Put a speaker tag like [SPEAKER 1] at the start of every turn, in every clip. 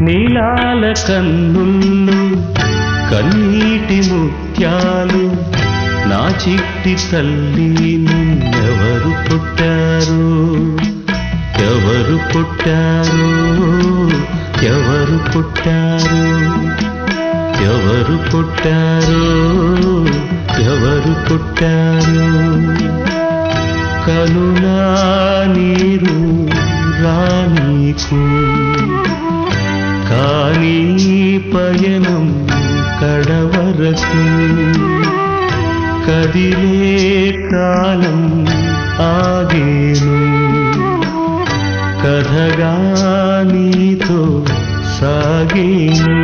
[SPEAKER 1] నీలాల కన్నుల్లో కన్నీటి ముత్యాలు నా చిట్టి తల్లి నిన్నెవరు పుట్టారు ఎవరు పుట్టారు ఎవరు పుట్టారు ఎవరు పుట్టారు ఎవరు పుట్టారు కనులా నీరు రానీకు కానీ పయనం కడవరకు కదిలే కాలం ఆగేను కథగా నీతో సాగేను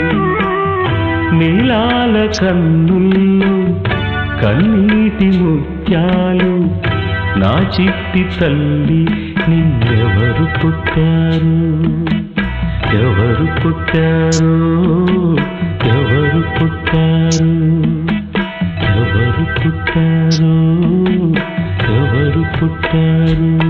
[SPEAKER 1] నీలాల కన్నుల్లో కన్నీటి ముత్యాలు నా చిట్టి తల్లి నిన్నెవరు పుట్టారు ఎవరు పుట్టారు ఎవరు పుట్టారు ఎవరు పుట్టారు ఎవరు పుట్టారు